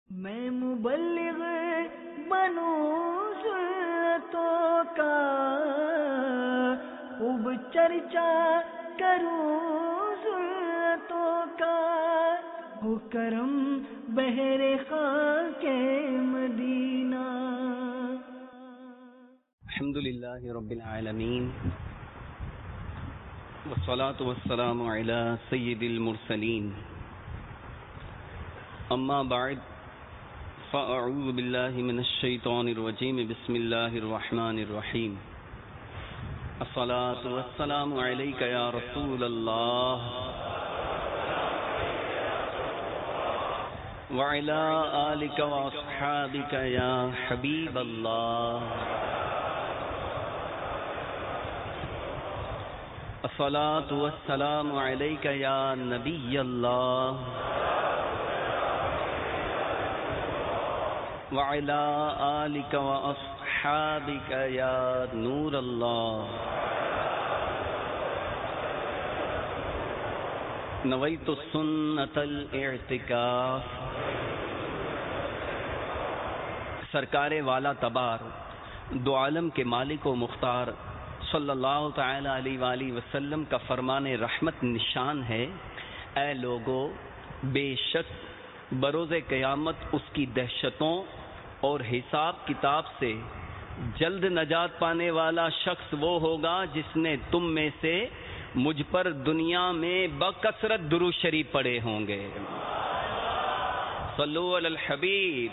میں مبلغ بنوں سنتوں کا، خوب چرچا کروں سنتوں کا، ہو کرم بہر خاک مدینہ۔ الحمدللہ رب العالمین، والصلاة والسلام علی سید المرسلین، اما بعد فاعوذ باللہ من الشیطان الرجیم، بسم اللہ الرحمن الرحیم۔ الصلاة والسلام علیک یا رسول اللہ وعلی آلک واصحابک یا حبیب اللہ۔ الصلاة والسلام علیک یا نبی اللہ وعلی آلک واصحابک یا نور اللہ۔ نویت سنت الاعتکاف۔ سرکار والا تبار دو عالم کے مالک و مختار صلی اللہ تعالی علیہ وآلہ وسلم کا فرمان رحمت نشان ہے، اے لوگو، بے شک بروز قیامت اس کی دہشتوں اور حساب کتاب سے جلد نجات پانے والا شخص وہ ہوگا جس نے تم میں سے مجھ پر دنیا میں بکثرت درود شریف پڑھے ہوں گے۔ صلو علی الحبیب۔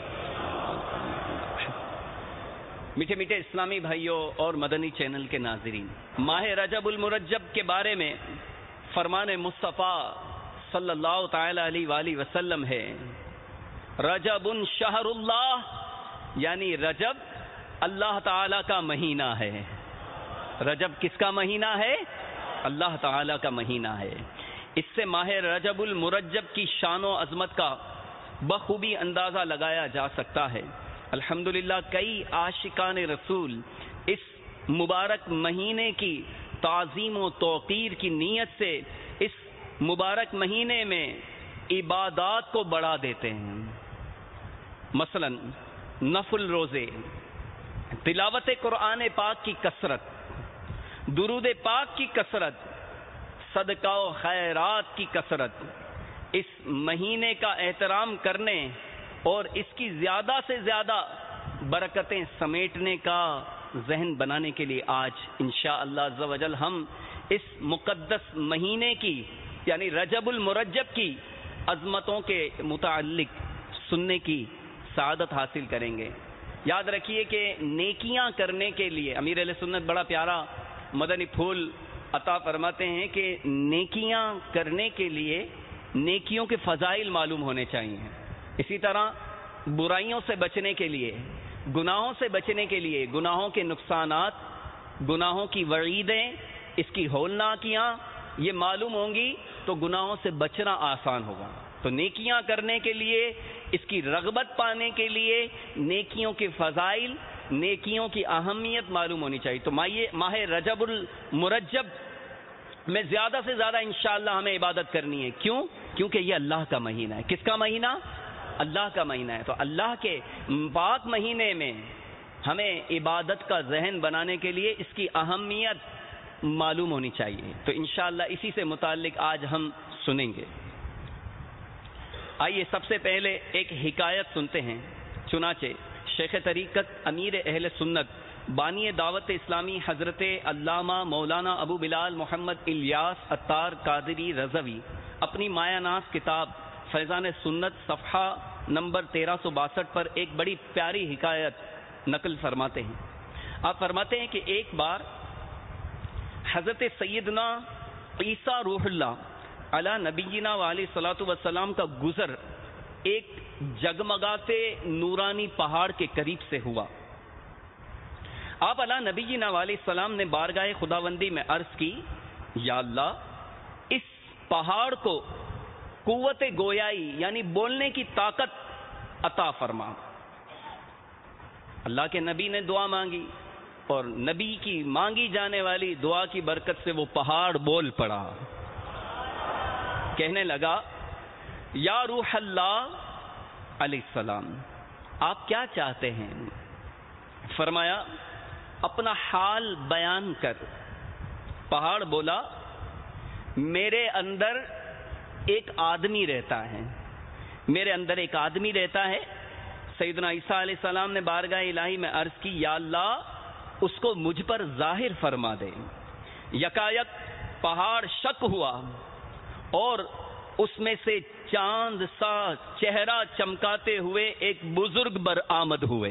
میٹھے میٹھے اسلامی بھائیوں اور مدنی چینل کے ناظرین، ماہ رجب المرجب کے بارے میں فرمان مصطفیٰ صلی اللہ تعالی علیہ وآلہ وسلم ہے، رجب شہر اللہ، یعنی رجب اللہ تعالی کا مہینہ ہے۔ رجب کس کا مہینہ ہے؟ اللہ تعالی کا مہینہ ہے۔ اس سے ماہ رجب المرجب کی شان و عظمت کا بخوبی اندازہ لگایا جا سکتا ہے۔ الحمدللہ کئی عاشقان رسول اس مبارک مہینے کی تعظیم و توقیر کی نیت سے اس مبارک مہینے میں عبادات کو بڑھا دیتے ہیں، مثلا نفل روزے، تلاوت قرآن پاک کی کثرت، درود پاک کی کثرت، صدقہ و خیرات کی کثرت، اس مہینے کا احترام کرنے اور اس کی زیادہ سے زیادہ برکتیں سمیٹنے کا ذہن بنانے کے لیے آج انشاءاللہ عز و جل ہم اس مقدس مہینے کی یعنی رجب المرجب کی عظمتوں کے متعلق سننے کی سعادت حاصل کریں گے۔ یاد رکھیے کہ نیکیاں کرنے کے لیے امیر اہل سنت بڑا پیارا مدنی پھول عطا فرماتے ہیں کہ نیکیاں کرنے کے لیے نیکیوں کے فضائل معلوم ہونے چاہیے، اسی طرح برائیوں سے بچنے کے لیے، گناہوں سے بچنے کے لیے، گناہوں کے نقصانات، گناہوں کی وعیدیں، اس کی ہولناکیاں یہ معلوم ہوں گی تو گناہوں سے بچنا آسان ہوگا۔ تو نیکیاں کرنے کے لیے، اس کی رغبت پانے کے لیے نیکیوں کے فضائل، نیکیوں کی اہمیت معلوم ہونی چاہیے۔ تو ماہ رجب المرجب میں زیادہ سے زیادہ انشاءاللہ ہمیں عبادت کرنی ہے۔ کیوں؟ کیونکہ یہ اللہ کا مہینہ ہے۔ کس کا مہینہ؟ اللہ کا مہینہ ہے۔ تو اللہ کے پاک مہینے میں ہمیں عبادت کا ذہن بنانے کے لیے اس کی اہمیت معلوم ہونی چاہیے۔ تو انشاءاللہ اسی سے متعلق آج ہم سنیں گے۔ آئیے سب سے پہلے ایک حکایت سنتے ہیں۔ چنانچہ شیخ طریقت امیر اہل سنت بانی دعوت اسلامی حضرت علامہ مولانا ابو بلال محمد الیاس عطار قادری رضوی اپنی مایہ ناز کتاب فیضان سنت صفحہ نمبر 1362 پر ایک بڑی پیاری حکایت نقل فرماتے ہیں۔ آپ فرماتے ہیں کہ ایک بار حضرت سیدنا عیسیٰ روح اللہ علی نبینا علیہ الصلوۃ والسلام کا گزر ایک جگمگاتے نورانی پہاڑ کے قریب سے ہوا۔ آپ علی نبینا علیہ السلام نے بارگاہ خداوندی میں عرض کی، یا اللہ، اس پہاڑ کو قوت گویائی یعنی بولنے کی طاقت عطا فرما۔ اللہ کے نبی نے دعا مانگی اور نبی کی مانگی جانے والی دعا کی برکت سے وہ پہاڑ بول پڑا۔ کہنے لگا، یا روح اللہ علیہ السلام آپ کیا چاہتے ہیں؟ فرمایا اپنا حال بیان کر. پہاڑ بولا میرے اندر ایک آدمی رہتا ہے، میرے اندر ایک آدمی رہتا ہے. سیدنا عیسیٰ علیہ السلام نے بارگاہ الہی میں عرض کی یا اللہ اس کو مجھ پر ظاہر فرما دے. یکایک پہاڑ شک ہوا اور اس میں سے چاند سا چہرہ چمکاتے ہوئے ایک بزرگ برآمد ہوئے.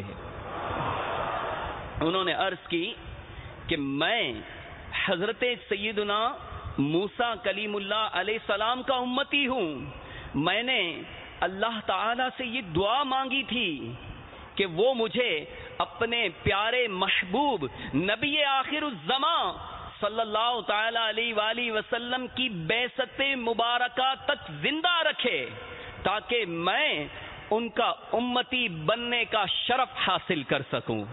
انہوں نے عرض کی کہ میں حضرت سیدنا موسیٰ کلیم اللہ علیہ السلام کا امتی ہوں. میں نے اللہ تعالیٰ سے یہ دعا مانگی تھی کہ وہ مجھے اپنے پیارے محبوب نبی آخر الزمان صلی اللہ تعالی علیہ وآلہ وسلم کی بعثت مبارکہ تک زندہ رکھے تاکہ میں ان کا امتی بننے کا شرف حاصل کر سکوں.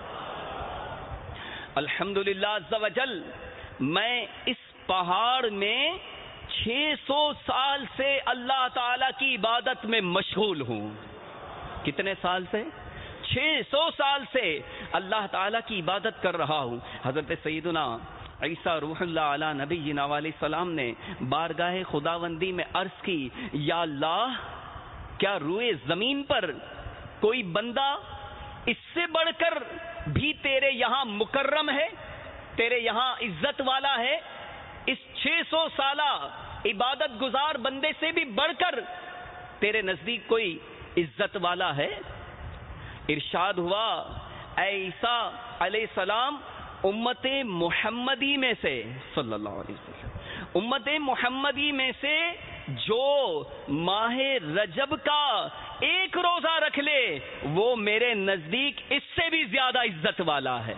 الحمدللہ عز و جل میں اس پہاڑ میں 600 سال سے اللہ تعالی کی عبادت میں مشغول ہوں. کتنے سال سے؟ 600 سال سے اللہ تعالی کی عبادت کر رہا ہوں. حضرت سیدنا عیسیٰ روح اللہ علی نبینا علیہ السلام نے بارگاہ خداوندی میں عرض کی یا اللہ کیا روئے زمین پر کوئی بندہ اس سے بڑھ کر بھی تیرے یہاں مکرم ہے، تیرے یہاں عزت والا ہے؟ اس 600 سالہ عبادت گزار بندے سے بھی بڑھ کر تیرے نزدیک کوئی عزت والا ہے؟ ارشاد ہوا اے عیسیٰ علیہ السلام امت محمدی میں سے صلی اللہ علیہ وسلم، امت محمدی میں سے جو ماہ رجب کا ایک روزہ رکھ لے وہ میرے نزدیک اس سے بھی زیادہ عزت والا ہے.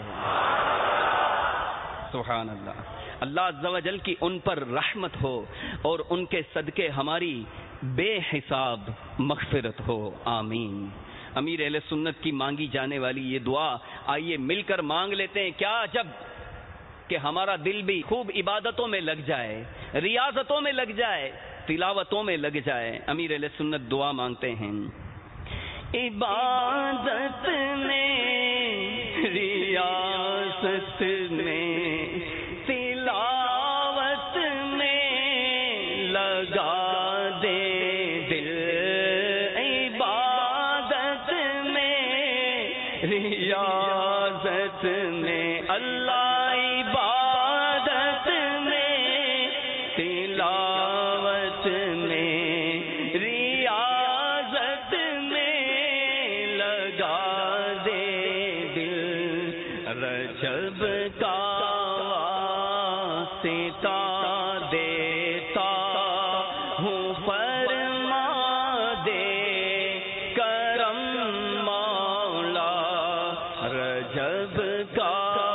سبحان اللہ. اللہ عز و جل کی ان پر رحمت ہو اور ان کے صدقے ہماری بے حساب مغفرت ہو. آمین. امیر اہل سنت کی مانگی جانے والی یہ دعا آئیے مل کر مانگ لیتے ہیں. کیا عجب کہ ہمارا دل بھی خوب عبادتوں میں لگ جائے، ریاضتوں میں لگ جائے، تلاوتوں میں لگ جائے. امیر اہل سنت دعا مانگتے ہیں عبادت میں، ریاضت میں، تلاوت میں لگا دے دل. عبادت میں، ریاضت میں اللہ، عبادت میں، تلاوت میں، ریاضت میں لگا دے دل. رجب کا واسطہ دیتا ہوں فرما دے کرم مولا. رجب کا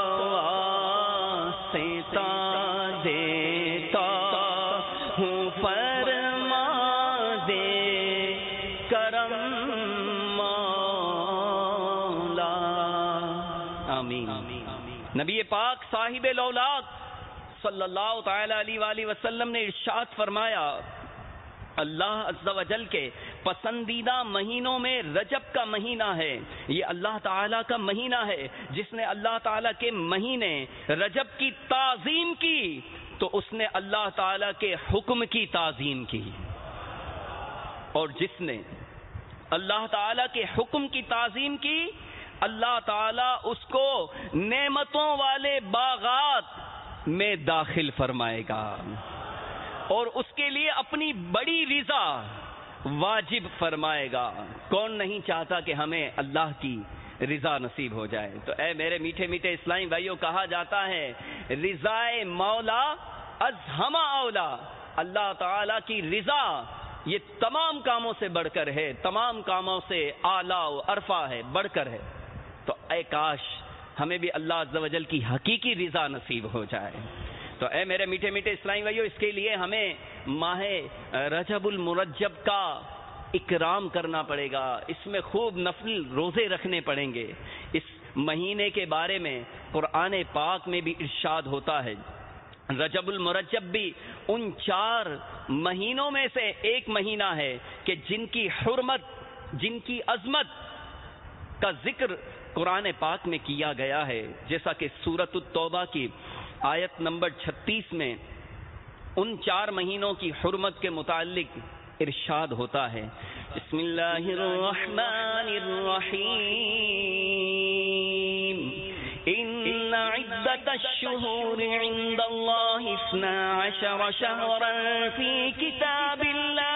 واسطہ دیتا ہوں فرما دے کرم مولا. آمین. نبی پاک صاحب الاولاد صلی اللہ تعالی علیہ وآلہ وسلم نے ارشاد فرمایا اللہ عز و جل کے پسندیدہ مہینوں میں رجب کا مہینہ ہے. یہ اللہ تعالیٰ کا مہینہ ہے. جس نے اللہ تعالیٰ کے مہینے رجب کی تعظیم کی تو اس نے اللہ تعالیٰ کے حکم کی تعظیم کی، اور جس نے اللہ تعالیٰ کے حکم کی تعظیم کی اللہ تعالیٰ اس کو نعمتوں والے باغات میں داخل فرمائے گا اور اس کے لیے اپنی بڑی رضا واجب فرمائے گا. کون نہیں چاہتا کہ ہمیں اللہ کی رضا نصیب ہو جائے؟ تو اے میرے میٹھے میٹھے اسلامی بھائیوں، کہا جاتا ہے رضائے مولا از ہما اولا. اللہ تعالیٰ کی رضا یہ تمام کاموں سے بڑھ کر ہے، تمام کاموں سے اعلیٰ و ارفع ہے، بڑھ کر ہے. تو اے کاش ہمیں بھی اللہ عز و جل کی حقیقی رضا نصیب ہو جائے. تو اے میرے میٹھے میٹھے اسلامی بھائیوں، اس کے لیے ہمیں ماہ رجب المرجب کا اکرام کرنا پڑے گا. اس میں خوب نفل روزے رکھنے پڑیں گے. اس مہینے کے بارے میں قرآن پاک میں بھی ارشاد ہوتا ہے رجب المرجب بھی ان 4 مہینوں میں سے ایک مہینہ ہے کہ جن کی حرمت جن کی عظمت کا ذکر قرآن پاک میں کیا گیا ہے، جیسا کہ سورۃ التوبہ کی آیت نمبر 36 میں ان 4 مہینوں کی حرمت کے متعلق ارشاد ہوتا ہے، بسم اللہ الرحمن الرحیم، ان عدت الشہور عند اللہ 12 شہرا فی کتاب اللہ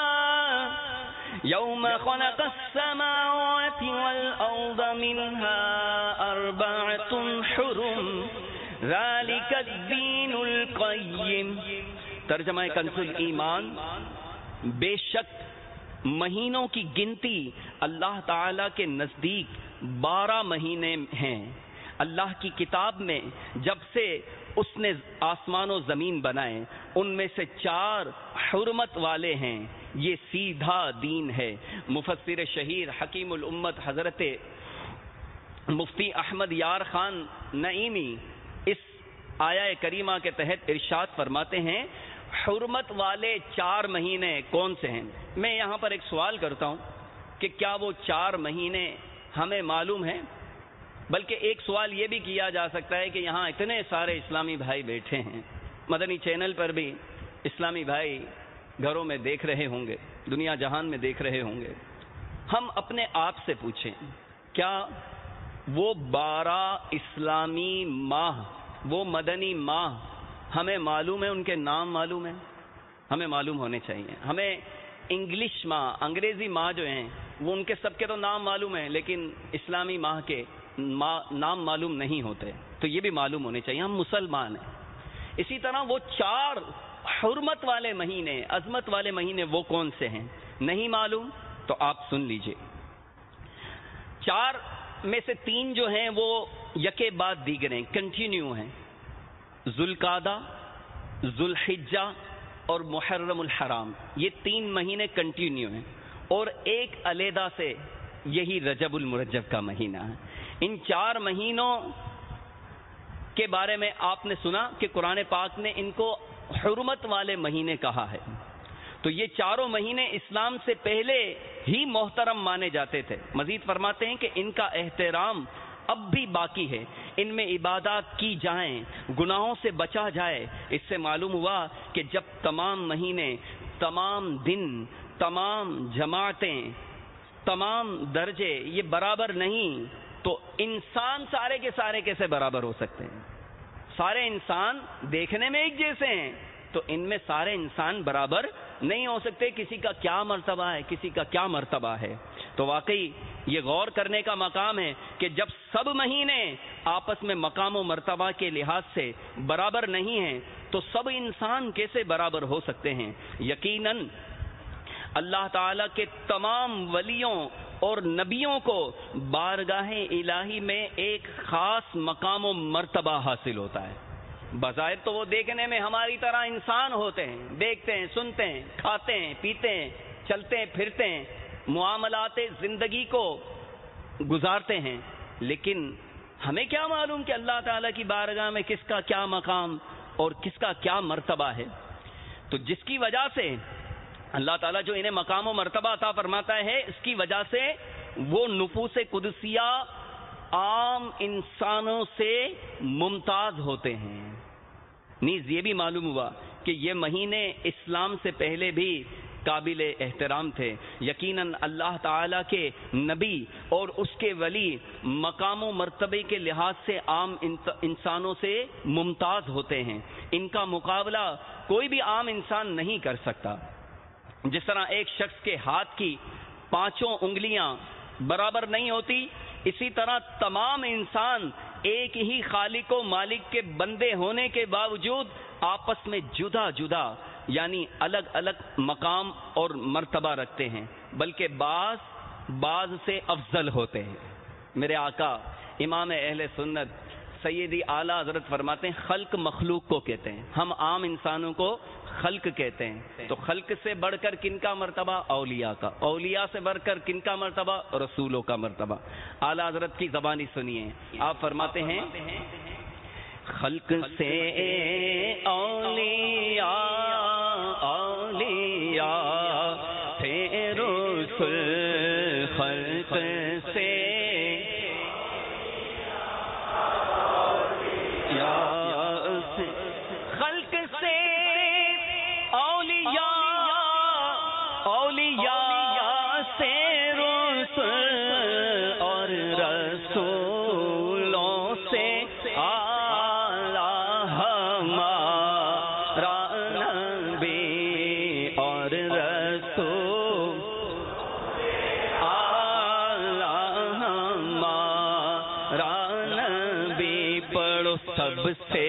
یوم خلق السماوات والارض منها 4 حرم ذلك الدین القیم۔ ترجمہ کنز الایمان، بے شک مہینوں کی گنتی اللہ تعالی کے نزدیک 12 مہینے ہیں۔ اللہ کی کتاب میں جب سے اس نے آسمان و زمین بنائے ان میں سے 4 حرمت والے ہیں، یہ سیدھا دین ہے۔ مفسر شہیر حکیم الامت حضرت مفتی احمد یار خان نعیمی اس آیہ کریمہ کے تحت ارشاد فرماتے ہیں، حرمت والے 4 مہینے کون سے ہیں؟ میں یہاں پر ایک سوال کرتا ہوں کہ کیا وہ 4 مہینے ہمیں معلوم ہیں؟ بلکہ ایک سوال یہ بھی کیا جا سکتا ہے کہ یہاں اتنے سارے اسلامی بھائی بیٹھے ہیں، مدنی چینل پر بھی اسلامی بھائی گھروں میں دیکھ رہے ہوں گے، دنیا جہان میں دیکھ رہے ہوں گے، ہم اپنے آپ سے پوچھیں، کیا وہ 12 اسلامی ماہ، وہ مدنی ماہ ہمیں معلوم ہے؟ ان کے نام معلوم ہیں؟ ہمیں معلوم ہونے چاہیے۔ ہمیں انگلش ماہ، انگریزی ماہ جو ہیں وہ ان کے سب کے تو نام معلوم ہیں، لیکن اسلامی ماہ کے نام معلوم نہیں ہوتے، تو یہ بھی معلوم ہونے چاہیے، ہم مسلمان ہیں۔ اسی طرح وہ 4 حرمت والے مہینے، عظمت والے مہینے وہ کون سے ہیں؟ نہیں معلوم تو آپ سن لیجئے۔ 4 میں سے 3 جو ہیں وہ یکے بعد دیگر ہیں، کنٹینیو ہیں، ذوالقعدہ، ذوالحجہ اور محرم الحرام، یہ 3 مہینے کنٹینیو ہیں، اور ایک علیحدہ سے یہی رجب المرجب کا مہینہ ہے۔ ان 4 مہینوں کے بارے میں آپ نے سنا کہ قرآن پاک نے ان کو حرمت والے مہینے کہا ہے، تو یہ 4 مہینے اسلام سے پہلے ہی محترم مانے جاتے تھے۔ مزید فرماتے ہیں کہ ان کا احترام اب بھی باقی ہے، ان میں عبادات کی جائیں، گناہوں سے بچا جائے۔ اس سے معلوم ہوا کہ جب تمام مہینے، تمام دن، تمام جماعتیں، تمام درجے یہ برابر نہیں، تو انسان سارے کے سارے کیسے برابر ہو سکتے ہیں؟ سارے انسان دیکھنے میں ایک جیسے ہیں، تو ان میں سارے انسان برابر نہیں ہو سکتے، کسی کا کیا مرتبہ ہے، کسی کا کیا مرتبہ ہے۔ تو واقعی یہ غور کرنے کا مقام ہے کہ جب سب مہینے آپس میں مقام و مرتبہ کے لحاظ سے برابر نہیں ہیں تو سب انسان کیسے برابر ہو سکتے ہیں؟ یقیناً اللہ تعالیٰ کے تمام ولیوں اور نبیوں کو بارگاہ الہی میں ایک خاص مقام و مرتبہ حاصل ہوتا ہے۔ بظاہر تو وہ دیکھنے میں ہماری طرح انسان ہوتے ہیں، دیکھتے ہیں، سنتے ہیں، کھاتے ہیں، پیتے ہیں، چلتے ہیں، پھرتے ہیں، معاملات زندگی کو گزارتے ہیں، لیکن ہمیں کیا معلوم کہ اللہ تعالیٰ کی بارگاہ میں کس کا کیا مقام اور کس کا کیا مرتبہ ہے؟ تو جس کی وجہ سے اللہ تعالیٰ جو انہیں مقام و مرتبہ عطا فرماتا ہے، اس کی وجہ سے وہ نفوس قدسیہ عام انسانوں سے ممتاز ہوتے ہیں۔ نیز یہ بھی معلوم ہوا کہ یہ مہینے اسلام سے پہلے بھی قابل احترام تھے۔ یقیناً اللہ تعالیٰ کے نبی اور اس کے ولی مقام و مرتبے کے لحاظ سے عام انسانوں سے ممتاز ہوتے ہیں، ان کا مقابلہ کوئی بھی عام انسان نہیں کر سکتا۔ جس طرح ایک شخص کے ہاتھ کی 5 انگلیاں برابر نہیں ہوتی، اسی طرح تمام انسان ایک ہی خالق و مالک کے بندے ہونے کے باوجود آپس میں جدا جدا یعنی الگ الگ مقام اور مرتبہ رکھتے ہیں، بلکہ بعض سے افضل ہوتے ہیں۔ میرے آقا امام اہل سنت سیدی اعلیٰ حضرت فرماتے ہیں خلق مخلوق کو کہتے ہیں، ہم عام انسانوں کو خلق کہتے ہیں۔ تو خلق سے بڑھ کر کن کا مرتبہ؟ اولیاء کا۔ اولیاء سے بڑھ کر کن کا مرتبہ؟ رسولوں کا مرتبہ۔ اعلیٰ حضرت کی زبانی سنیے، آپ فرماتے ہیں خلق سے اولیاء اولیاء تھے رسول سے خلق سے اولیاء سے رسل اور رسولوں سے اعلیٰ ہمارا نبی اور رسول اعلیٰ ہمارا نبی پڑھو سب سے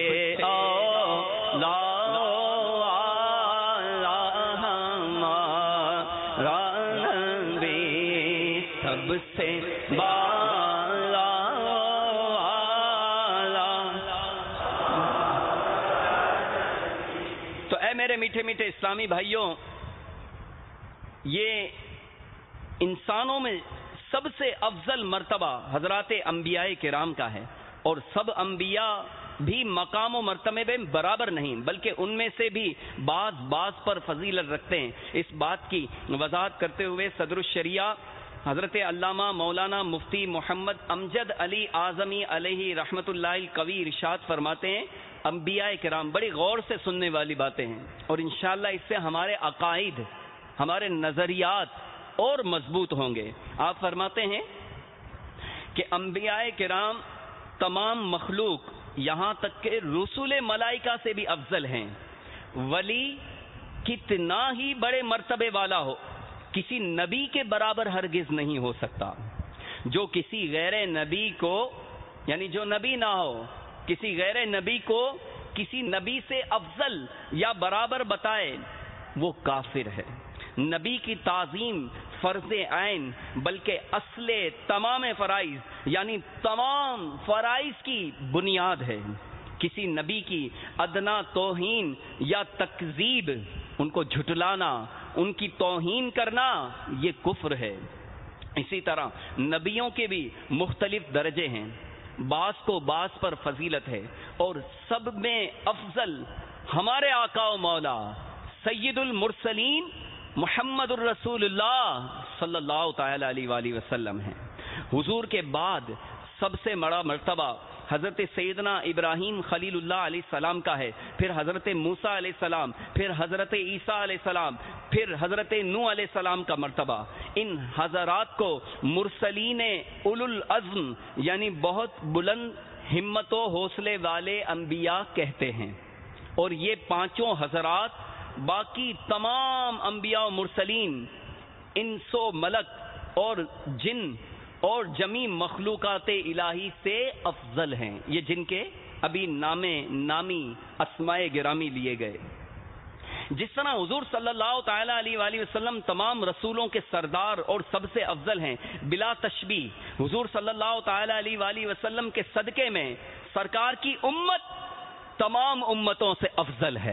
تو اے میرے میٹھے میٹھے اسلامی بھائیوں، یہ انسانوں میں سب سے افضل مرتبہ حضرات انبیاء کرام کا ہے، اور سب انبیاء بھی مقام و مرتبے میں برابر نہیں، بلکہ ان میں سے بھی بعض پر فضیلت رکھتے ہیں۔ اس بات کی وضاحت کرتے ہوئے صدر الشریعہ حضرت علامہ مولانا مفتی محمد امجد علی اعظمی علیہ رحمت اللہ القوی ارشاد فرماتے ہیں، انبیاء کرام، بڑی غور سے سننے والی باتیں ہیں، اور انشاءاللہ اس سے ہمارے عقائد، ہمارے نظریات اور مضبوط ہوں گے۔ آپ فرماتے ہیں کہ انبیاء کرام تمام مخلوق، یہاں تک کہ رسول ملائکہ سے بھی افضل ہیں۔ ولی کتنا ہی بڑے مرتبے والا ہو، کسی نبی کے برابر ہرگز نہیں ہو سکتا۔ جو کسی غیر نبی کو، یعنی جو نبی نہ ہو، کسی غیر نبی کو کسی نبی سے افضل یا برابر بتائے، وہ کافر ہے۔ نبی کی تعظیم فرض عین بلکہ اصل تمام فرائض، یعنی تمام فرائض کی بنیاد ہے۔ کسی نبی کی ادنا توہین یا تکذیب، ان کو جھٹلانا، ان کی توہین کرنا، یہ کفر ہے۔ اسی طرح نبیوں کے بھی مختلف درجے ہیں، بعض کو بعض پر فضیلت ہے، اور سب میں افضل ہمارے آقا و مولا سید المرسلین محمد الرسول اللہ صلی اللہ تعالی علیہ وآلہ وسلم ہیں۔ حضور کے بعد سب سے بڑا مرتبہ حضرت سیدنا ابراہیم خلیل اللہ علیہ السلام کا ہے، پھر حضرت موسیٰ علیہ السلام، پھر حضرت عیسیٰ علیہ السلام، پھر حضرت نوح علیہ السلام کا مرتبہ۔ ان حضرات کو مرسلین اولو العزم، یعنی بہت بلند ہمت و حوصلے والے انبیاء کہتے ہیں، اور یہ پانچوں حضرات باقی تمام انبیاء و مرسلین، انس و ملک اور جن اور جمی مخلوقات الہی سے افضل ہیں، یہ جن کے ابھی نامی اسماء گرامی لیے گئے۔ جس طرح حضور صلی اللہ تعالی علیہ وآلہ وسلم تمام رسولوں کے سردار اور سب سے افضل ہیں، بلا تشبیہ حضور صلی اللہ تعالی علیہ وآلہ وسلم کے صدقے میں سرکار کی امت تمام امتوں سے افضل ہے۔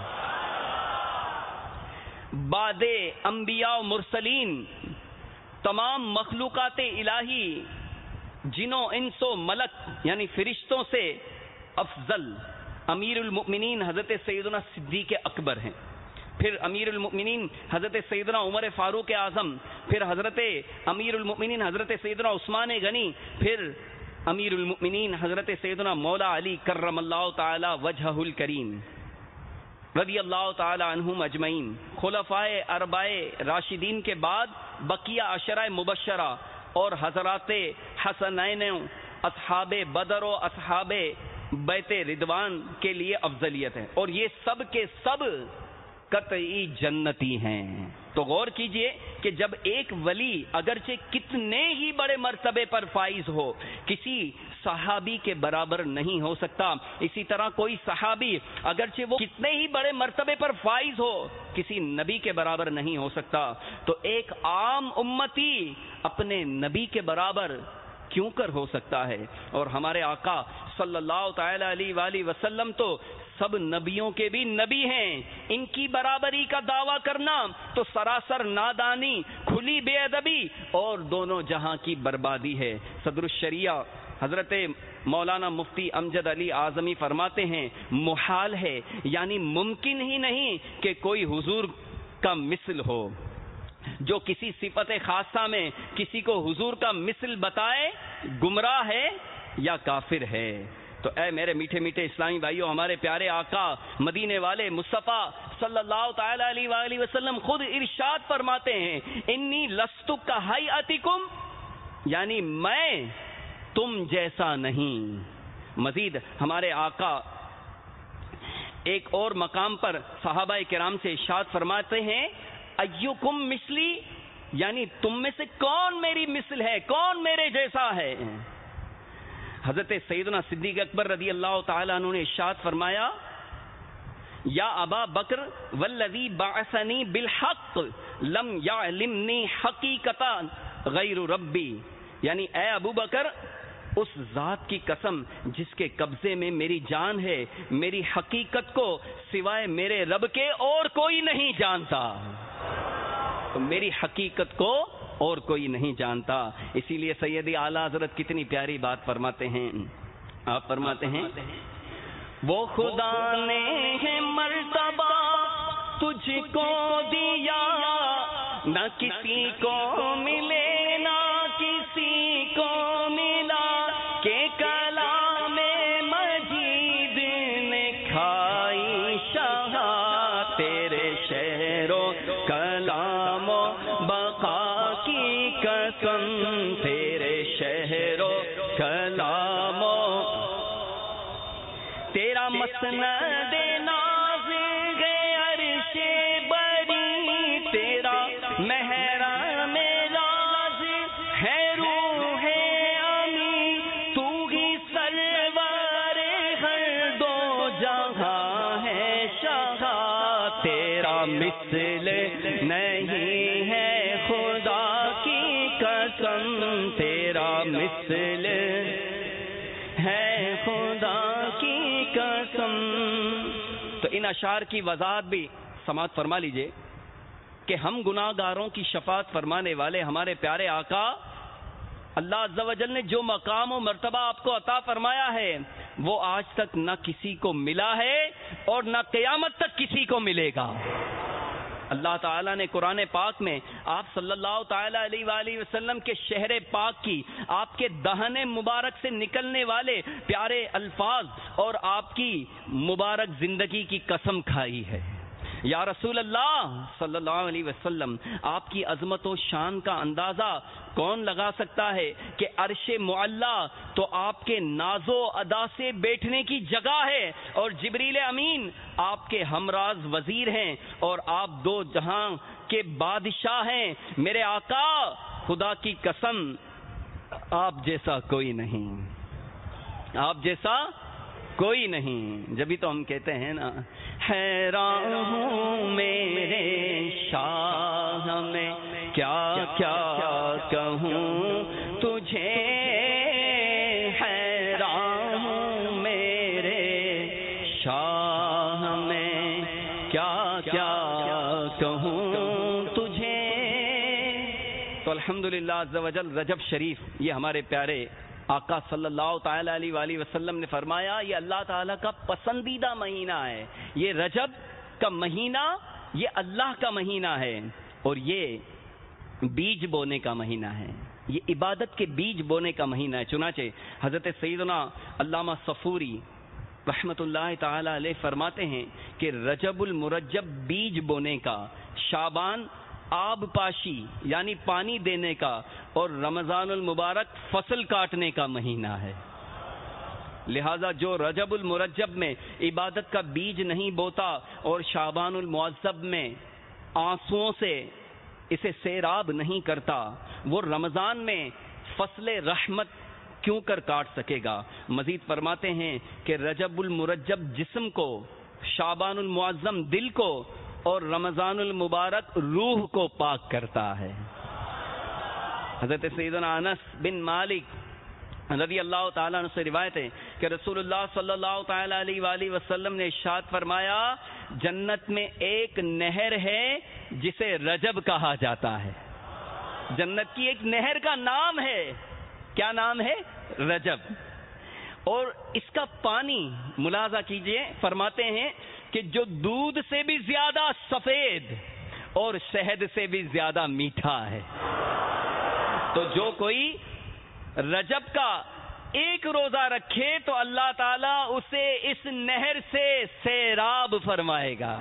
بعد انبیاء و مرسلین تمام مخلوقات الہی، جنوں انس و ملک یعنی فرشتوں سے افضل امیر المؤمنین حضرت سیدنا صدیق اکبر ہیں، پھر امیر المؤمنین حضرت سیدنا عمر فاروق اعظم، پھر حضرت امیر المؤمنین حضرت سیدنا عثمان غنی، پھر امیر المؤمنین حضرت سیدنا مولا علی کرم اللہ تعالی وجہہ الکریم رضی اللہ تعالی عنہم اجمعین۔ خلفائے اربعہ راشدین کے بعد بقیہ عشرہ مبشرہ اور حضرات حسنین، اصحاب بدر و اصحاب بیت رضوان کے لیے افضلیت ہے، اور یہ سب کے سب قطعی جنتی ہیں۔ تو غور کیجئے کہ جب ایک ولی اگرچہ کتنے ہی بڑے مرتبے پر فائز ہو، کسی صحابی کے برابر نہیں ہو سکتا، اسی طرح کوئی صحابی اگرچہ وہ کتنے ہی بڑے مرتبے پر فائز ہو، کسی نبی کے برابر نہیں ہو سکتا، تو ایک عام امتی اپنے نبی کے برابر کیوں کر ہو سکتا ہے؟ اور ہمارے آقا صلی اللہ تعالی علیہ وآلہ وسلم تو سب نبیوں کے بھی نبی ہیں، ان کی برابری کا دعویٰ کرنا تو سراسر نادانی، کھلی بے ادبی اور دونوں جہاں کی بربادی ہے۔ صدر الشریعہ حضرت مولانا مفتی امجد علی اعظمی فرماتے ہیں، محال ہے، یعنی ممکن ہی نہیں کہ کوئی حضور کا مثل ہو۔ جو کسی صفت خاصہ میں کسی کو حضور کا مثل بتائے گمراہ ہے یا کافر ہے۔ تو اے میرے میٹھے میٹھے اسلامی بھائیوں، ہمارے پیارے آقا مدینے والے مصطفیٰ صلی اللہ تعالی علیہ وآلہ وسلم خود ارشاد فرماتے ہیں، انی لست کہیئتکم، یعنی میں تم جیسا نہیں۔ مزید ہمارے آقا ایک اور مقام پر صحابہ کرام سے ارشاد فرماتے ہیں، ایکم مثلی، یعنی تم میں سے کون میری مثل ہے، کون میرے جیسا ہے۔ حضرت سیدنا صدیق اکبر رضی اللہ تعالیٰ عنہ نے ارشاد فرمایا، یا ابا بکر والذی بعثنی بالحق لم یعلمنی حقیقتا غیر ربی، یعنی اے ابو بکر، اس ذات کی قسم جس کے قبضے میں میری جان ہے، میری حقیقت کو سوائے میرے رب کے اور کوئی نہیں جانتا، تو میری حقیقت کو اور کوئی نہیں جانتا۔ اسی لیے سیدی اعلیٰ حضرت کتنی پیاری بات فرماتے ہیں، آپ فرماتے ہیں، وہ خدا نے ہے مرتبہ تجھ کو دیا، نہ کسی کو ملے نہ کسی کو ملا، کہ کلام مجید نے کھائی شہا، تیرے شہر و کلام و بقا کی قسم، تیرے شہر و کلام و تیرا مسند ناز ہے عرش بری، تیرا محرم راز ہے روح امی، تو ہی سرور ہر دو جہاں ہے شاہ، تیرا مثل نہیں ہے خدا کی قسم، تیرا مثل ہے خدا کی قسم۔ تو ان اشعار کی وضاحت بھی سماعت فرما لیجئے کہ ہم گناہ گاروں کی شفاعت فرمانے والے ہمارے پیارے آقا اللہ عز و جل نے جو مقام و مرتبہ آپ کو عطا فرمایا ہے، وہ آج تک نہ کسی کو ملا ہے اور نہ قیامت تک کسی کو ملے گا۔ اللہ تعالیٰ نے قرآن پاک میں آپ صلی اللہ تعالیٰ علیہ وآلہ وسلم کے شہر پاک کی، آپ کے دہن مبارک سے نکلنے والے پیارے الفاظ اور آپ کی مبارک زندگی کی قسم کھائی ہے۔ یا رسول اللہ صلی اللہ علیہ وسلم، آپ کی عظمت و شان کا اندازہ کون لگا سکتا ہے کہ عرش معلا تو آپ کے ناز و ادا سے بیٹھنے کی جگہ ہے، اور جبریل امین آپ کے ہمراز وزیر ہیں، اور آپ دو جہاں کے بادشاہ ہیں۔ میرے آقا خدا کی قسم آپ جیسا کوئی نہیں، آپ جیسا کوئی نہیں۔ جبھی تو ہم کہتے ہیں نا، حیران ہوں میرے شاہ میں کیا کیا کہوں تجھے، حیران ہوں میرے شاہ میں کیا کیا کہوں تجھے۔ تو الحمدللہ عز و جل رجب شریف، یہ ہمارے پیارے آقا صلی اللہ تعالی علیہ وآلہ وسلم نے فرمایا یہ اللہ تعالیٰ کا پسندیدہ مہینہ ہے۔ یہ رجب کا مہینہ یہ اللہ کا مہینہ ہے، اور یہ بیج بونے کا مہینہ ہے، یہ عبادت کے بیج بونے کا مہینہ ہے۔ چنانچہ حضرت سیدنا علامہ صفوری رحمت اللہ تعالی علیہ فرماتے ہیں کہ رجب المرجب بیج بونے کا، شعبان آب پاشی یعنی پانی دینے کا، اور رمضان المبارک فصل کاٹنے کا مہینہ ہے۔ لہذا جو رجب المرجب میں عبادت کا بیج نہیں بوتا اور شعبان المعظم میں آنسوؤں سے اسے سیراب نہیں کرتا، وہ رمضان میں فصل رحمت کیوں کر کاٹ سکے گا؟ مزید فرماتے ہیں کہ رجب المرجب جسم کو، شعبان المعظم دل کو، اور رمضان المبارک روح کو پاک کرتا ہے۔ حضرت سیدنا انس بن مالک رضی اللہ تعالیٰ عنہ سے روایت ہے کہ رسول اللہ صلی اللہ تعالیٰ علیہ وآلہ وسلم نے ارشاد فرمایا، جنت میں ایک نہر ہے جسے رجب کہا جاتا ہے۔ جنت کی ایک نہر کا نام ہے، کیا نام ہے؟ رجب۔ اور اس کا پانی ملاحظہ کیجئے، فرماتے ہیں کہ جو دودھ سے بھی زیادہ سفید اور شہد سے بھی زیادہ میٹھا ہے۔ تو جو کوئی رجب کا ایک روزہ رکھے تو اللہ تعالیٰ اسے اس نہر سے سیراب فرمائے گا۔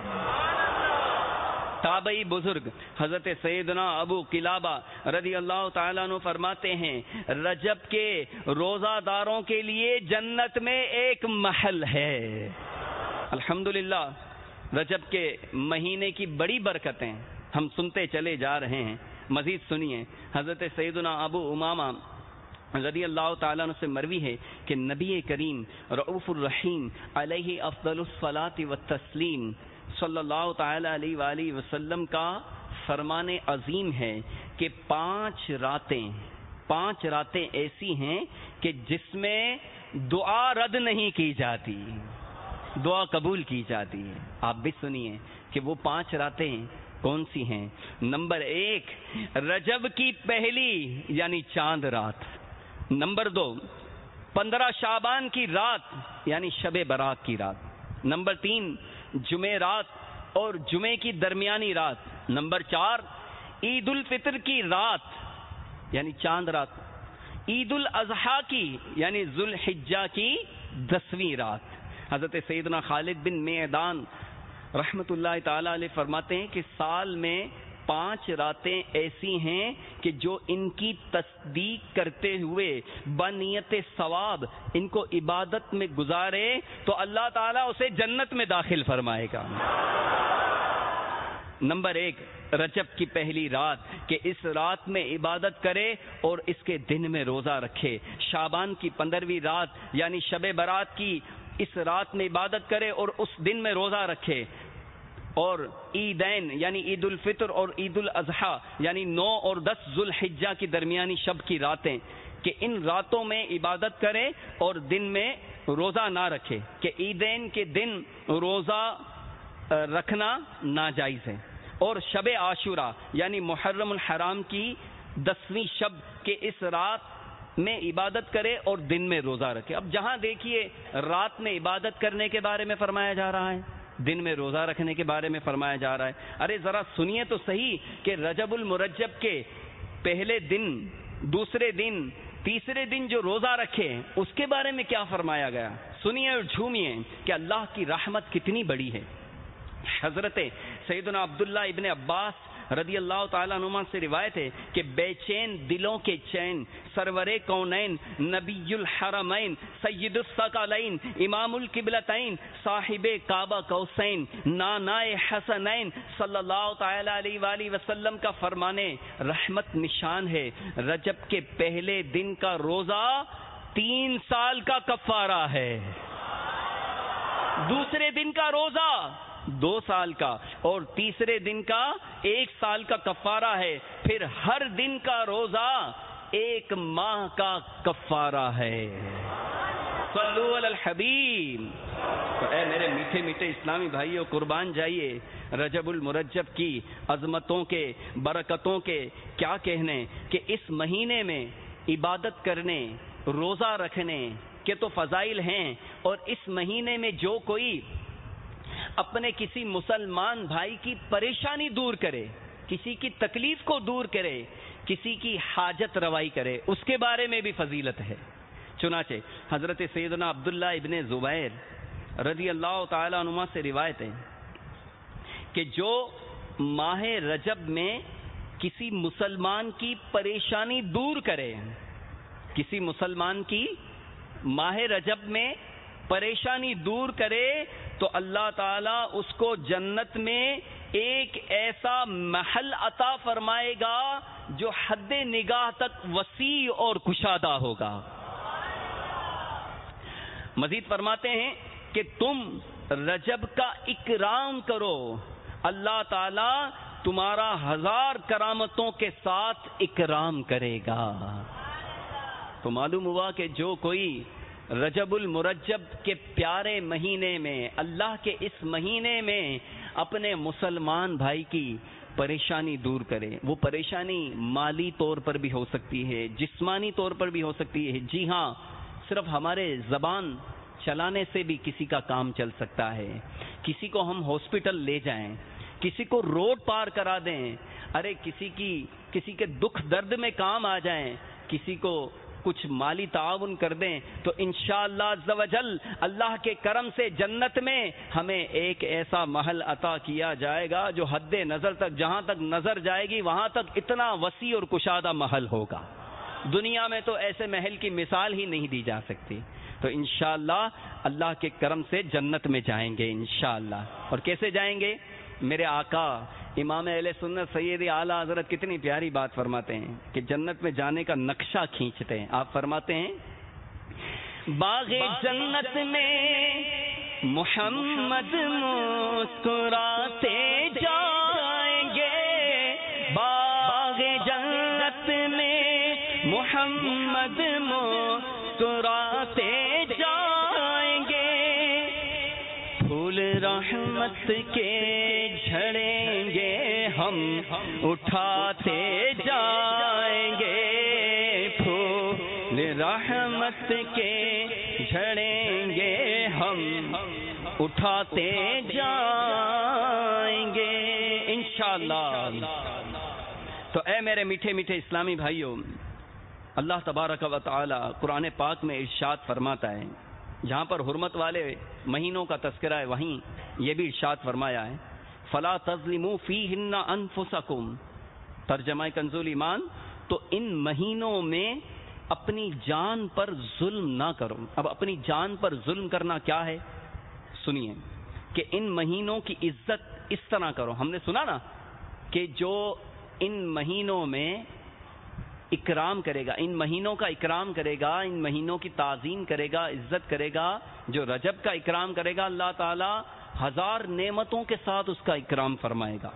تابعی بزرگ حضرت سیدنا ابو قلابہ رضی اللہ تعالیٰ عنہ فرماتے ہیں رجب کے روزہ داروں کے لیے جنت میں ایک محل ہے۔ الحمدللہ رجب کے مہینے کی بڑی برکتیں ہم سنتے چلے جا رہے ہیں۔ مزید سنیے، حضرت سیدنا ابو امامہ رضی اللہ تعالیٰ عنہ سے مروی ہے کہ نبی کریم رؤوف الرحیم علیہ افضل الصلاۃ والتسلیم صلی اللہ تعالی علیہ وآلہ وسلم کا فرمان عظیم ہے کہ 5 راتیں ایسی ہیں کہ جس میں دعا رد نہیں کی جاتی، دعا قبول کی جاتی ہے۔ آپ بھی سنیے کہ وہ 5 راتیں کون سی ہیں۔ نمبر 1 رجب کی پہلی یعنی چاند رات۔ نمبر 2 15 شعبان کی رات یعنی شب برات کی رات۔ نمبر 3 جمعہ رات اور جمعے کی درمیانی رات۔ نمبر 4 عید الفطر کی رات یعنی چاند رات۔ عید الاضحیٰ کی یعنی ذوالحجہ کی 10ویں رات۔ حضرت سیدنا خالد بن معدان رحمت اللہ تعالی علیہ فرماتے ہیں کہ سال میں 5 راتیں ایسی ہیں کہ جو ان کی تصدیق کرتے ہوئے بنیت ثواب ان کو عبادت میں گزارے تو اللہ تعالیٰ اسے جنت میں داخل فرمائے گا۔ نمبر 1 رجب کی پہلی رات کہ اس رات میں عبادت کرے اور اس کے دن میں روزہ رکھے۔ شعبان کی 15ویں رات یعنی شب برات کی اس رات میں عبادت کرے اور اس دن میں روزہ رکھے۔ اور عیدین یعنی عید الفطر اور عید الاضحیٰ یعنی 9 اور 10 ذوالحجہ کی درمیانی شب کی راتیں کہ ان راتوں میں عبادت کرے اور دن میں روزہ نہ رکھے، کہ عیدین کے دن روزہ رکھنا ناجائز ہے۔ اور شب عاشورہ یعنی محرم الحرام کی 10ویں شب کے اس رات میں عبادت کرے اور دن میں روزہ رکھے۔ اب جہاں دیکھیے رات میں عبادت کرنے کے بارے میں فرمایا جا رہا ہے، دن میں روزہ رکھنے کے بارے میں فرمایا جا رہا ہے۔ ارے ذرا سنیے تو صحیح کہ رجب المرجب کے پہلے دن، دوسرے دن، تیسرے دن جو روزہ رکھے اس کے بارے میں کیا فرمایا گیا۔ سنیے اور جھومیے کہ اللہ کی رحمت کتنی بڑی ہے۔ حضرت سیدنا عبداللہ ابن عباس رضی اللہ تعالیٰ عنہما سے روایت ہے کہ بے چین دلوں کے چین سرور کونین نبی الحرمین سید الثقلین امام القبلتین صاحب کعبہ قوسین نانائے حسنین صلی اللہ تعالیٰ علیہ وآلہ وسلم کا فرمانے رحمت نشان ہے رجب کے پہلے دن کا روزہ 3 سال کا کفارہ ہے، دوسرے دن کا روزہ 2 سال کا اور تیسرے دن کا 1 سال کا کفارہ ہے، پھر ہر دن کا روزہ 1 ماہ کا کفارہ ہے۔ صلو علی الحبیب۔ تو اے میرے میٹھے میٹھے اسلامی بھائیوں، قربان جائیے رجب المرجب کی عظمتوں کے، برکتوں کے کیا کہنے کہ اس مہینے میں عبادت کرنے، روزہ رکھنے کے تو فضائل ہیں، اور اس مہینے میں جو کوئی اپنے کسی مسلمان بھائی کی پریشانی دور کرے، کسی کی تکلیف کو دور کرے، کسی کی حاجت روائی کرے، اس کے بارے میں بھی فضیلت ہے۔ چنانچہ حضرت سیدنا عبداللہ ابن زبیر رضی اللہ تعالیٰ عنہما سے روایت ہے کہ جو ماہ رجب میں کسی مسلمان کی پریشانی دور کرے، کسی مسلمان کی ماہ رجب میں پریشانی دور کرے تو اللہ تعالیٰ اس کو جنت میں ایک ایسا محل عطا فرمائے گا جو حد نگاہ تک وسیع اور کشادہ ہوگا۔ مزید فرماتے ہیں کہ تم رجب کا اکرام کرو، اللہ تعالیٰ تمہارا 1000 کرامتوں کے ساتھ اکرام کرے گا۔ تو معلوم ہوا کہ جو کوئی رجب المرجب کے پیارے مہینے میں، اللہ کے اس مہینے میں اپنے مسلمان بھائی کی پریشانی دور کرے، وہ پریشانی مالی طور پر بھی ہو سکتی ہے، جسمانی طور پر بھی ہو سکتی ہے۔ جی ہاں، صرف ہمارے زبان چلانے سے بھی کسی کا کام چل سکتا ہے۔ کسی کو ہم ہاسپٹل لے جائیں، کسی کو روڈ پار کرا دیں، ارے کسی کے دکھ درد میں کام آ جائیں، کسی کو کچھ مالی تعاون کر دیں، تو انشاءاللہ عز و جل اللہ کے کرم سے جنت میں ہمیں ایک ایسا محل عطا کیا جائے گا جو حد نظر تک، جہاں تک نظر جائے گی وہاں تک اتنا وسیع اور کشادہ محل ہوگا. دنیا میں تو ایسے محل کی مثال ہی نہیں دی جا سکتی. تو انشاءاللہ اللہ کے کرم سے جنت میں جائیں گے انشاءاللہ. اور کیسے جائیں گے؟ میرے آقا امام اہل سنت سید اعلیٰ حضرت کتنی پیاری بات فرماتے ہیں کہ جنت میں جانے کا نقشہ کھینچتے ہیں. آپ فرماتے ہیں باغ جنت میں محمد مسکراتے جائیں گے، باغ جنت میں محمد مسکراتے جائیں گے، پھول رحمت کے جھڑیں گے ہم اٹھاتے جائیں گے، پھول رحمت کے جھڑیں گے ہم اٹھاتے جائیں گے انشاءاللہ. تو اے میرے میٹھے میٹھے اسلامی بھائیوں، اللہ تبارک و تعالی قرآن پاک میں ارشاد فرماتا ہے، جہاں پر حرمت والے مہینوں کا تذکرہ ہے وہیں یہ بھی ارشاد فرمایا ہے فلا تظلموا فیہن انفسکم. ترجمہ کنزول ایمان، تو ان مہینوں میں اپنی جان پر ظلم نہ کرو. اب اپنی جان پر ظلم کرنا کیا ہے؟ سنیے کہ ان مہینوں کی عزت اس طرح کرو. ہم نے سنا نا کہ جو ان مہینوں میں اکرام کرے گا، ان مہینوں کا اکرام کرے گا، ان مہینوں کی تعظیم کرے گا، عزت کرے گا، جو رجب کا اکرام کرے گا اللہ تعالی 1000 نعمتوں کے ساتھ اس کا اکرام فرمائے گا.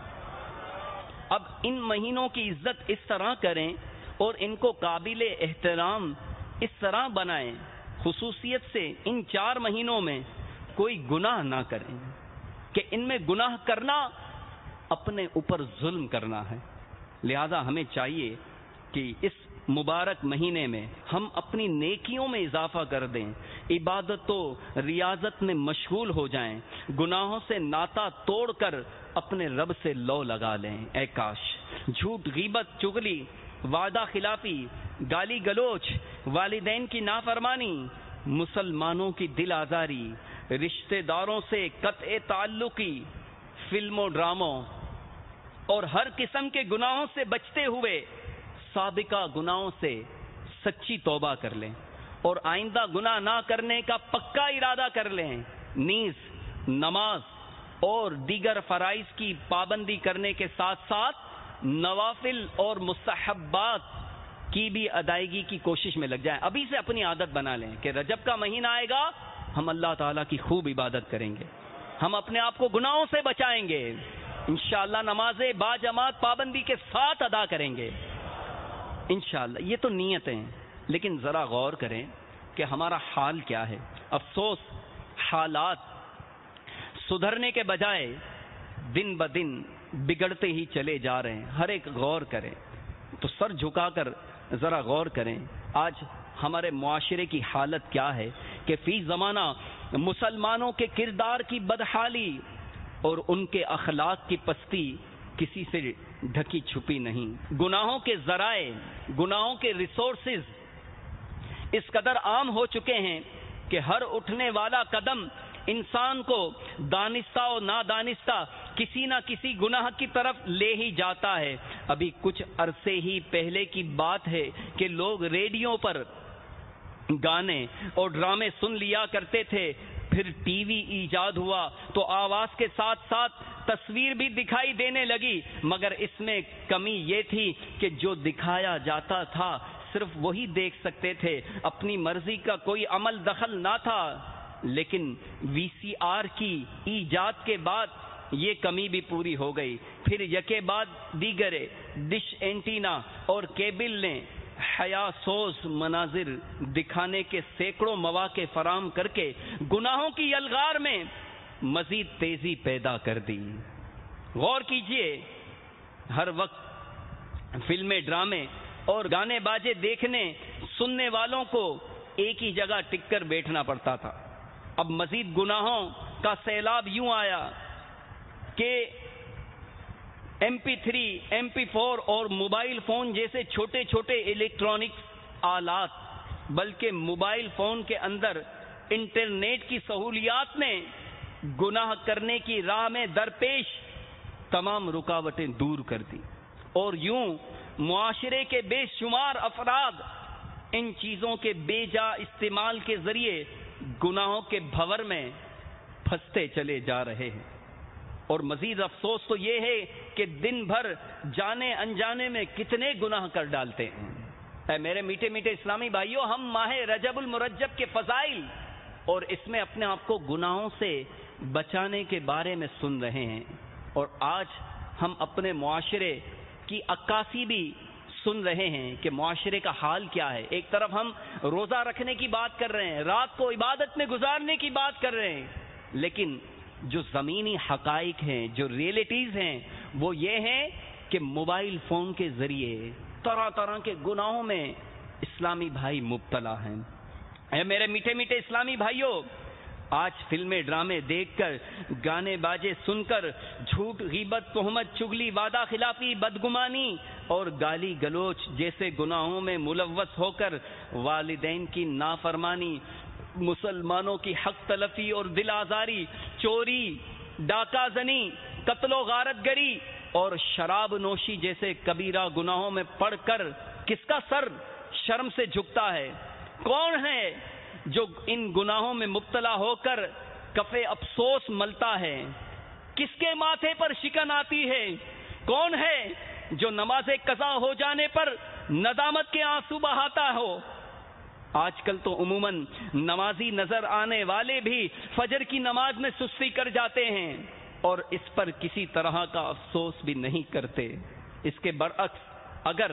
اب ان مہینوں کی عزت اس طرح کریں اور ان کو قابل احترام اس طرح بنائیں، خصوصیت سے ان 4 مہینوں میں کوئی گناہ نہ کریں، کہ ان میں گناہ کرنا اپنے اوپر ظلم کرنا ہے. لہذا ہمیں چاہیے کہ اس مبارک مہینے میں ہم اپنی نیکیوں میں اضافہ کر دیں، عبادت و ریاضت میں مشغول ہو جائیں، گناہوں سے ناتا توڑ کر اپنے رب سے لو لگا لیں. اے کاش جھوٹ، غیبت، چغلی، وعدہ خلافی، گالی گلوچ، والدین کی نافرمانی، مسلمانوں کی دل آزاری، رشتہ داروں سے قطع تعلقی، فلموں، ڈراموں اور ہر قسم کے گناہوں سے بچتے ہوئے سابقہ گناہوں سے سچی توبہ کر لیں اور آئندہ گناہ نہ کرنے کا پکا ارادہ کر لیں. نیز نماز اور دیگر فرائض کی پابندی کرنے کے ساتھ ساتھ نوافل اور مستحبات کی بھی ادائیگی کی کوشش میں لگ جائیں. ابھی سے اپنی عادت بنا لیں کہ رجب کا مہینہ آئے گا ہم اللہ تعالیٰ کی خوب عبادت کریں گے، ہم اپنے آپ کو گناہوں سے بچائیں گے، انشاءاللہ نمازیں باجماعت پابندی کے ساتھ ادا کریں گے انشاءاللہ. یہ تو نیتیں، لیکن ذرا غور کریں کہ ہمارا حال کیا ہے. افسوس حالات سدھرنے کے بجائے دن بدن بگڑتے ہی چلے جا رہے ہیں. ہر ایک غور کریں تو سر جھکا کر ذرا غور کریں آج ہمارے معاشرے کی حالت کیا ہے کہ فی زمانہ مسلمانوں کے کردار کی بدحالی اور ان کے اخلاق کی پستی کسی سے ڈھکی چھپی نہیں. گناہوں کے ذرائع، گناہوں کے ریسورسز اس قدر عام ہو چکے ہیں کہ ہر اٹھنے والا قدم انسان کو دانستہ اور نادانستہ کسی نہ کسی گناہ کی طرف لے ہی جاتا ہے. ابھی کچھ عرصے ہی پہلے کی بات ہے کہ لوگ ریڈیو پر گانے اور ڈرامے سن لیا کرتے تھے، پھر ٹی وی ایجاد ہوا تو آواز کے ساتھ ساتھ تصویر بھی دکھائی دینے لگی، مگر اس میں کمی یہ تھی کہ جو دکھایا جاتا تھا صرف وہی دیکھ سکتے تھے، اپنی مرضی کا کوئی عمل دخل نہ تھا. لیکن وی سی آر کی ایجاد کے بعد یہ کمی بھی پوری ہو گئی. پھر یکے بعد دیگر ڈش اینٹینا اور کیبل نے حیا سوز مناظر دکھانے کے سینکڑوں مواقع فراہم کر کے گناہوں کی یلغار میں مزید تیزی پیدا کر دی. غور کیجئے، ہر وقت فلمیں، ڈرامے اور گانے باجے دیکھنے سننے والوں کو ایک ہی جگہ ٹک کر بیٹھنا پڑتا تھا. اب مزید گناہوں کا سیلاب یوں آیا کہ MP3, MP4 اور موبائل فون جیسے چھوٹے چھوٹے الیکٹرانکس آلات، بلکہ موبائل فون کے اندر انٹرنیٹ کی سہولیات نے گناہ کرنے کی راہ میں درپیش تمام رکاوٹیں دور کر دی، اور یوں معاشرے کے بے شمار افراد ان چیزوں کے بے جا استعمال کے ذریعے گناہوں کے بھنور میں پھنستے چلے جا رہے ہیں۔ اور مزید افسوس تو یہ ہے کہ دن بھر جانے انجانے میں کتنے گناہ کر ڈالتے ہیں۔ اے میرے میٹھے میٹھے اسلامی بھائیوں، ہم ماہ رجب المرجب کے فضائل اور اس میں اپنے آپ کو گناہوں سے بچانے کے بارے میں سن رہے ہیں، اور آج ہم اپنے معاشرے کی عکاسی بھی سن رہے ہیں کہ معاشرے کا حال کیا ہے۔ ایک طرف ہم روزہ رکھنے کی بات کر رہے ہیں، رات کو عبادت میں گزارنے کی بات کر رہے ہیں، لیکن جو زمینی حقائق ہیں، جو ریئلٹیز ہیں، وہ یہ ہیں کہ موبائل فون کے ذریعے طرح طرح کے گناہوں میں اسلامی بھائی مبتلا ہیں۔ اے میرے میٹھے میٹھے اسلامی بھائیوں، آج فلمیں ڈرامے دیکھ کر، گانے باجے سن کر، جھوٹ، غیبت، تہمت، چغلی، وعدہ خلافی، بدگمانی اور گالی گلوچ جیسے گناہوں میں ملوث ہو کر والدین کی نافرمانی، مسلمانوں کی حق تلفی اور دل آزاری، چوری، ڈاکہ زنی، قتل و غارت گری اور شراب نوشی جیسے کبیرہ گناہوں میں پڑ کر کس کا سر شرم سے جھکتا ہے؟ کون ہے جو ان گناہوں میں مبتلا ہو کر کفِ افسوس ملتا ہے؟ کس کے ماتھے پر شکن آتی ہے؟ کون ہے جو نماز قضا ہو جانے پر ندامت کے آنسو بہاتا ہو؟ آج کل تو عموماً نمازی نظر آنے والے بھی فجر کی نماز میں سستی کر جاتے ہیں اور اس پر کسی طرح کا افسوس بھی نہیں کرتے۔ اس کے برعکس اگر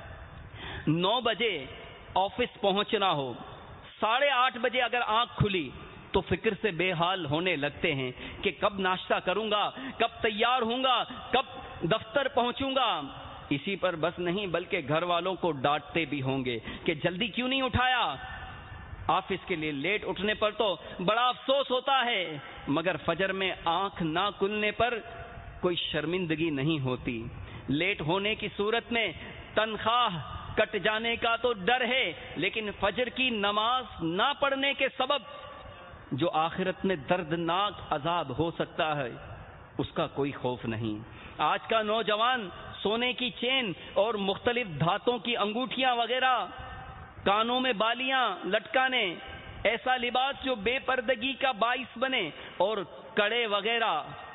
9 بجے آفس پہنچنا ہو، 8:30 بجے اگر آنکھ کھلی تو فکر سے بے حال ہونے لگتے ہیں کہ کب ناشتہ کروں گا، کب تیار ہوں گا، کب دفتر پہنچوں گا۔ اسی پر بس نہیں بلکہ گھر والوں کو ڈانٹتے بھی ہوں گے کہ جلدی کیوں نہیں اٹھایا۔ آفس کے لیے لیٹ اٹھنے پر تو بڑا افسوس ہوتا ہے، مگر فجر میں آنکھ نہ کھلنے پر کوئی شرمندگی نہیں ہوتی۔ لیٹ ہونے کی صورت میں تنخواہ کٹ جانے کا تو ڈر ہے، لیکن فجر کی نماز نہ پڑھنے کے سبب جو آخرت میں دردناک عذاب ہو سکتا ہے اس کا کوئی خوف نہیں۔ آج کا نوجوان سونے کی چین اور مختلف دھاتوں کی انگوٹھیاں وغیرہ، کانوں میں بالیاں لٹکانے، ایسا لباس جو بے پردگی کا باعث بنے اور کڑے وغیرہ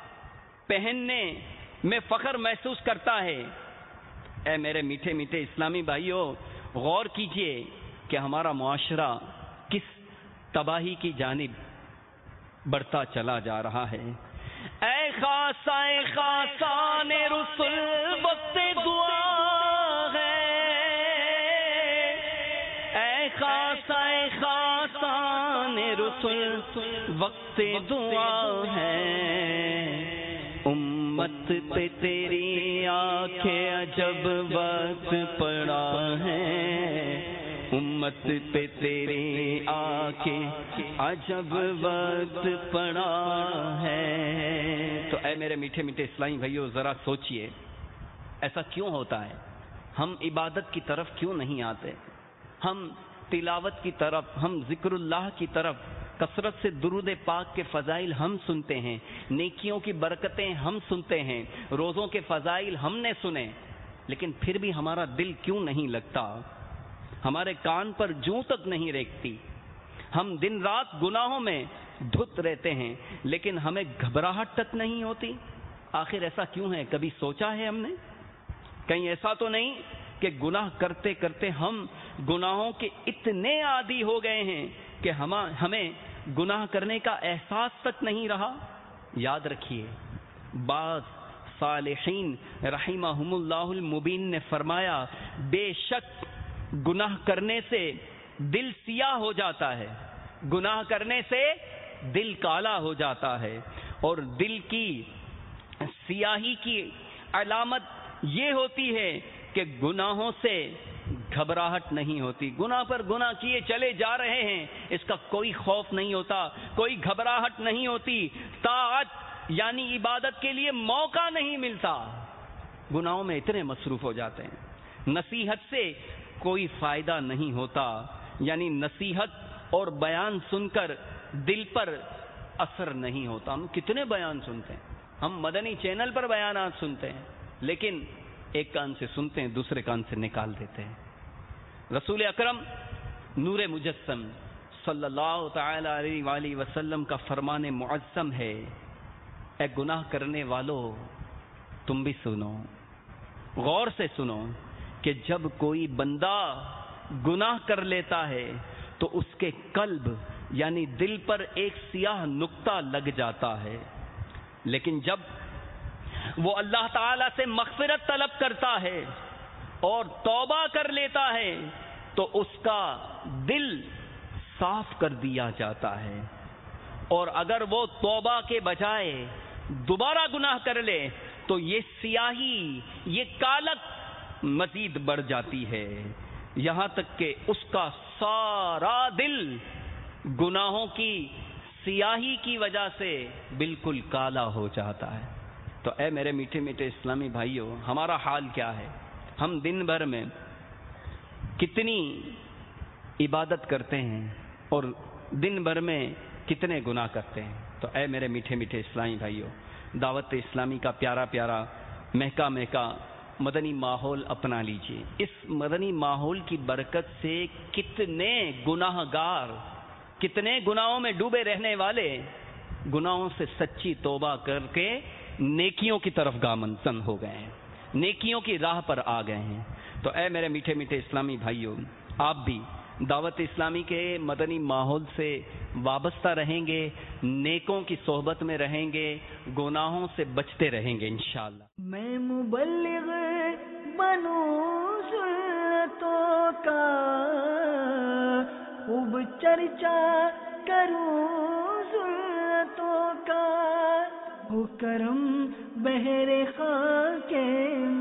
پہننے میں فخر محسوس کرتا ہے۔ اے میرے میٹھے میٹھے اسلامی بھائیوں، غور کیجئے کہ ہمارا معاشرہ کس تباہی کی جانب بڑھتا چلا جا رہا ہے۔ اے خاصان رسول وقت دعا ہے، اے خاصان رسول وقت دعا ہے، امت پہ تیری آنکھیں عجب وقت پڑا ہے، امت پہ تیری آنکھیں عجب وقت پڑا ہے۔ تو اے میرے میٹھے میٹھے اسلامی بھائیو، ذرا سوچئے ایسا کیوں ہوتا ہے؟ ہم عبادت کی طرف کیوں نہیں آتے؟ ہم تلاوت کی طرف، ہم ذکر اللہ کی طرف، کثرت سے درود پاک کے فضائل ہم سنتے ہیں، نیکیوں کی برکتیں ہم سنتے ہیں، روزوں کے فضائل ہم نے سنے، لیکن پھر بھی ہمارا دل کیوں نہیں لگتا؟ ہمارے کان پر جوں تک نہیں ریکتی۔ ہم دن رات گناہوں میں دھت رہتے ہیں، لیکن ہمیں گھبراہٹ تک نہیں ہوتی۔ آخر ایسا کیوں ہے؟ کبھی سوچا ہے ہم نے؟ کہیں ایسا تو نہیں کہ گناہ کرتے کرتے ہم گناہوں کے اتنے عادی ہو گئے ہیں کہ ہمیں گناہ کرنے کا احساس تک نہیں رہا؟ یاد رکھیے، بعض صالحین رحمہم اللہ المبین نے فرمایا، بے شک گناہ کرنے سے دل سیاہ ہو جاتا ہے، گناہ کرنے سے دل کالا ہو جاتا ہے، اور دل کی سیاہی کی علامت یہ ہوتی ہے کہ گناہوں سے گھبراہٹ نہیں ہوتی۔ گناہ پر گناہ کیے چلے جا رہے ہیں، اس کا کوئی خوف نہیں ہوتا، کوئی گھبراہٹ نہیں ہوتی، طاعت یعنی عبادت کے لیے موقع نہیں ملتا۔ گناہوں میں اتنے مصروف ہو جاتے ہیں. نصیحت سے کوئی فائدہ نہیں ہوتا، یعنی نصیحت اور بیان سن کر دل پر اثر نہیں ہوتا. ہم کتنے بیان سنتے ہیں، ہم مدنی چینل پر بیانات سنتے ہیں، لیکن ایک کان سے سنتے ہیں دوسرے کان سے نکال دیتے ہیں. رسول اکرم نور مجسم صلی اللہ تعالی علیہ وآلہ وسلم کا فرمان معظم ہے، اے گناہ کرنے والو تم بھی سنو، غور سے سنو کہ جب کوئی بندہ گناہ کر لیتا ہے تو اس کے قلب یعنی دل پر ایک سیاہ نقطہ لگ جاتا ہے، لیکن جب وہ اللہ تعالی سے مغفرت طلب کرتا ہے اور توبہ کر لیتا ہے تو اس کا دل صاف کر دیا جاتا ہے. اور اگر وہ توبہ کے بجائے دوبارہ گناہ کر لے تو یہ سیاہی، یہ کالک مزید بڑھ جاتی ہے، یہاں تک کہ اس کا سارا دل گناہوں کی سیاہی کی وجہ سے بالکل کالا ہو جاتا ہے. تو اے میرے میٹھے میٹھے اسلامی بھائیوں، ہمارا حال کیا ہے؟ ہم دن بھر میں کتنی عبادت کرتے ہیں اور دن بھر میں کتنے گناہ کرتے ہیں. تو اے میرے میٹھے میٹھے اسلامی بھائیوں، دعوت اسلامی کا پیارا پیارا مہکا مہکا مدنی ماحول اپنا لیجئے. اس مدنی ماحول کی برکت سے کتنے گناہ گار، کتنے گناہوں میں ڈوبے رہنے والے گناہوں سے سچی توبہ کر کے نیکیوں کی طرف گامزن ہو گئے ہیں، نیکیوں کی راہ پر آ گئے ہیں. تو اے میرے میٹھے میٹھے اسلامی بھائیوں، آپ بھی دعوت اسلامی کے مدنی ماحول سے وابستہ رہیں گے، نیکوں کی صحبت میں رہیں گے، گناہوں سے بچتے رہیں گے انشاءاللہ. میں مبلغ بنوں سنتوں کا، خوب چرچا کروں سنتوں کا، ہو کرم بہر خاک